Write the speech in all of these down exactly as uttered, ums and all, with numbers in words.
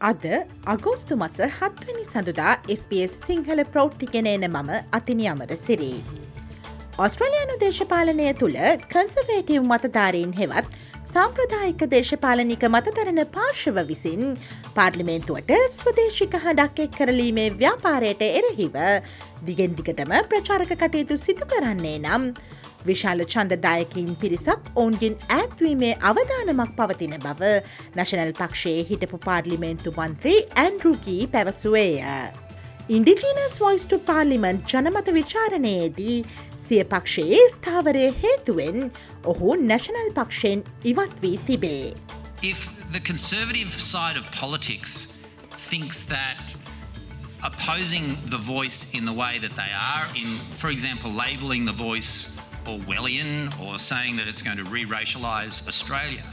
අද අගෝස්තු මස හත්වැනි සඳුදා එස් බී එස් සිංහල ප්‍රෞෘත්තිගෙන එන මම අතිනි අමරසිරි. ඔස්ට්‍රේලියානු දේශපාලනය තුළ කන්සර්වේටිව් මතධාරීන් හෙවත් සාම්ප්‍රදායික දේශපාලනික මතදරන පාර්ශව විසින් පාර්ලිමේන්තුවට ස්වදේශික හඬක් එක් කරලීමේ ව්‍යාපාරයට එරෙහිව දිගෙන් දිගටම ප්‍රචාරක කටයුතු සිදු කරන්නේ නම් විශාල ඡන්දදායකින් පිරිසක් ඔවුන්ගෙන් ඈත්වීමේ අවධානමක් පවතින බව නැෂනල් පක්ෂයේ හිටපු පාර්ලිමේන්තු මන්ත්‍රී ඇන්ඩ්‍රු ගී පැවසුවේය. ඉන්ඩිජිනස් වොයිස් ටු පාර්ලිමන්ට් ජනමත විචාරණයේදී සිය පක්ෂයේ ස්ථාවරය හේතුවෙන් ඔහු නැෂනල් පක්ෂයෙන් ඉවත් වී තිබේ. If the conservative side of politics thinks that opposing the voice in the way that they are, in, for example, labelling the voice Orwellian or saying that it's going to re-racialise Australia,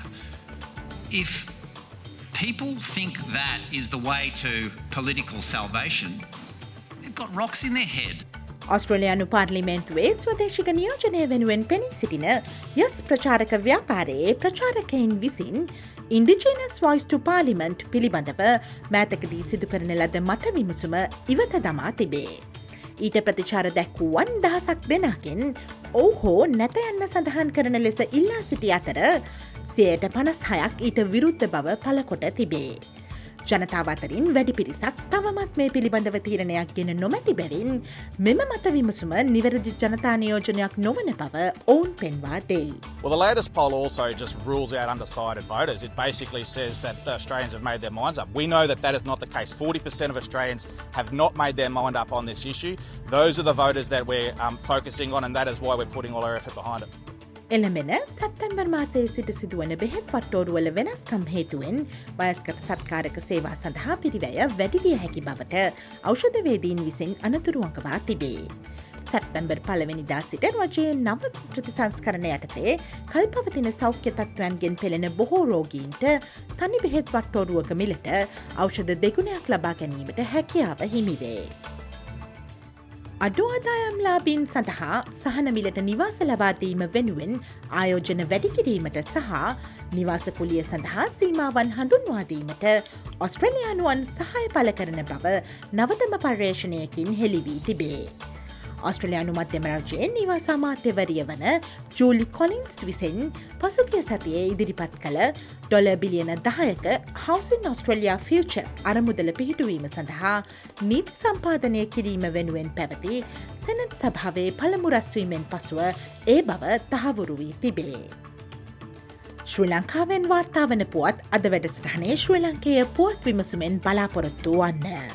if people think that is the way to political salvation, they've got rocks in their head. ඔස්ට්‍රේලියානු පාර්ලිමේන්තුවේ ස්වදේශික නියෝජනය වෙනුවෙන් පෙනී සිටින යස් ප්‍රචාරක ව්‍යාපාරයේ ප්‍රචාරකයින් විසින් ඉන්ඩිජිනස් voice ටු parliament පිළිබඳව මෑතකදී සිදු කරන ලද මත විමසුම ඉවත දමා තිබේ. ඊට ප්‍රතිචාර දැක්වුවන් දහසක් දෙනාගෙන් ඔව් හෝ නැත යන්න සඳහන් කරන ලෙස ඉල්ලා සිටි අතර සියයට පනස් හයක් ඊට විරුද්ධ බව පළකොට තිබේ. ජනතාව අතරින් වැඩි පිරිසක් තවමත් මේ පිළිබඳව තීරණයක් ගෙන නොමැති බැවින් මෙම මත විමසුම නිවැරදි ජනතා නියෝජනයක් නොවන බව ඔවුන් පෙන්වා දෙයි. Well, the latest poll also just rules out undecided voters. It basically says that the Australians have made their minds up. We know that that is not the case. forty percent of Australians have not made their mind up on this issue. Those are the voters that we're um, focusing on, and that is why we're putting all our effort behind it. එළමෙන සැප්තැම්බර් මාසයේ සිට සිදුවන බෙහෙත් වට්ටෝරුවල වෙනස්කම් හේතුවෙන් වයස්ගත සත්කාරක සේවා සඳහා පිරිවැය වැඩිවිය හැකි බවට ඖෂධවේදීන් විසින් අනතුරු අඟවා තිබේ. සැප්තැම්බර් පළවෙනිදා සිට රජයේ නව ප්‍රතිසංස්කරණ යටතේ කල්පවතින සෞඛ්‍ය තත්ත්වයන්ගෙන් පෙළෙන බොහෝ රෝගීන්ට තනි බෙහෙත් වට්ටෝරුවක මිලට ඖෂධ දෙගුණයක් ලබා ගැනීමට හැකියාව හිමිවේ. අඩු ආදායම්ලාභීන් සඳහා සහන මිලට නිවාස ලබාදීම වෙනුවෙන් ආයෝජන වැඩිකිරීමට සහ නිවාස කුලිය සඳහා සීමාවන් හඳුන්වාදීමට ඔස්ට්‍රේලියානුවන් සහය පළ කරන බව නවතම පර්යේෂණයකින් හෙළිවී තිබේ. ඔස්ට්‍රේලියානු මධ්‍යම රජයේ නිවාස අමාත්‍යවරිය වන ජූලි කොලින්ස් විසින් පසුගිය සතියේ ඉදිරිපත් කළ ඩොලර් බිලියන දහයක Housing Australia Future අරමුදල පිහිටුවීම සඳහා නීති සම්පාදනය කිරීම වෙනුවෙන් පැවති සෙනට් සභාවේ පළමු රැස්වීමෙන් පසුව ඒ බව තහවුරු වී තිබේ. ශ්‍රී ලංකාවෙන් වාර්තා වන පුවත් අද වැඩසටහනේ ශ්‍රී ලංකේය පුවත් විමසුමෙන් බලාපොරොත්තු වන්න.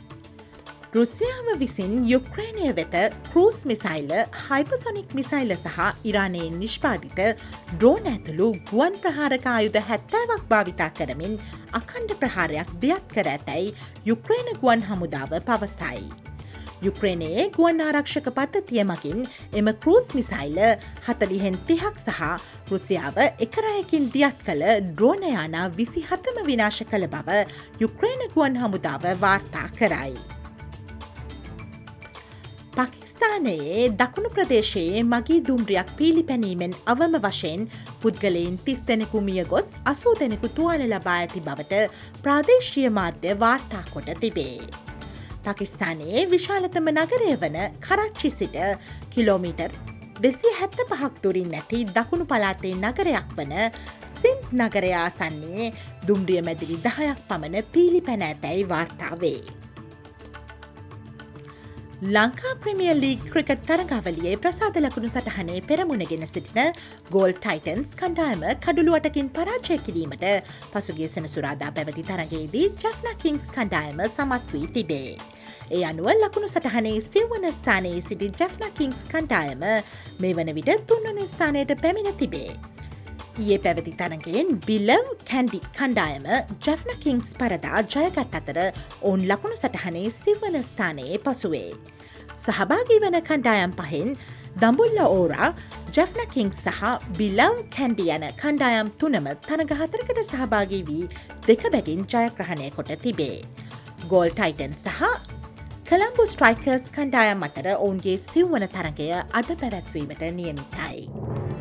රුසියාව විසින් යුක්‍රේනය වෙත ක්‍රූස් මිසයිල හයිපසොනික් මිසයිල සහ ඉරානයෙන් නිෂ්පාදිත ඩ්‍රෝන ඇතුළු ගුවන් ප්‍රහාරක ආයුධ හැත්තෑවක් භාවිතා කරමින් අඛණ්ඩ ප්‍රහාරයක් දියත් කර ඇතැයි යුක්‍රේන ගුවන් හමුදාව පවසයි. යුක්‍රේනයේ ගුවන් ආරක්ෂක පද්ධතිය මගින් එම ක්‍රූස් මිසයිල හතලිහෙන් තිහක් සහ රුසියාව එකරයකින් දියත් කළ ඩ්‍රෝන යානා විසි හතම විනාශ කළ බව යුක්‍රේන ගුවන් හමුදාව වාර්තා කරයි. පාකිස්තානයේ දකුණු ප්‍රදේශයේ මගී දුම්රියක් පීලිපැනීමෙන් අවම වශයෙන් පුද්ගලයින් තිස් දෙනෙකු මිය ගොස් අසූ දෙනෙකු තුවාල ලබා ඇති බවට ප්‍රාදේශීය මාධ්‍ය වාර්තා කොට තිබේ. පාකිස්තානයේ විශාලතම නගරය වන කරච්චි සිට කිලෝමීටර් දෙසිය හැත්ත පහක් දුරින් ඇති දකුණු පළාතේ නගරයක් වන සින්ඩ් නගරය ආසන්නයේ දුම්රිය මැදිරි දහයක් පමණ පීලිපැන ඇතැයි වාර්තා වේ. ලංකා ප්‍රමියර් ලීග් ක්‍රිකට් තරගාවලියේ ප්‍රසාද ලකුණු සටහනේ පෙරමුණගෙන සිටින ගෝල් ටයිටන්ස් කණ්ඩායම කඩුළු අටකින් පරාජය කිරීමට පසුගිය සෙනසුරාදා පැවති තරගයේදී ජෆ්නා කිංස් කණ්ඩායම සමත් වී තිබේ. ඒ අනුව ලකුණු සටහනේ සිව්වන ස්ථානයේ සිටි ජෆ්නා කිංස් කණ්ඩායම මේ වන විට තුන්වන ස්ථානයට පැමිණ තිබේ. ඊයේ පැවති තරගයෙන් බිලව් කැන්ඩි කණ්ඩායම ජෆ්නා කිංස් පරදා ජයගත් අතර ඔවුන් ලකුණු සටහනේ සිව්වන ස්ථානයේ පසුවේ. සහභාගී වන කණ්ඩායම් පහෙන් දඹුල්ල ඕරා ජෆ්නා කිංස් සහ බිලව් කැන්ඩි යන කණ්ඩායම් තුනම තරග හතරකට සහභාගී වී දෙක බැගින් ජයග්‍රහණය කොට තිබේ. ගෝල් ටයිටන් සහ කොළඹ ස්ට්‍රයිකර්ස් කණ්ඩායම් අතර ඔවුන්ගේ සිව්වන තරගය අද පැවැත්වීමට නියමිතයි.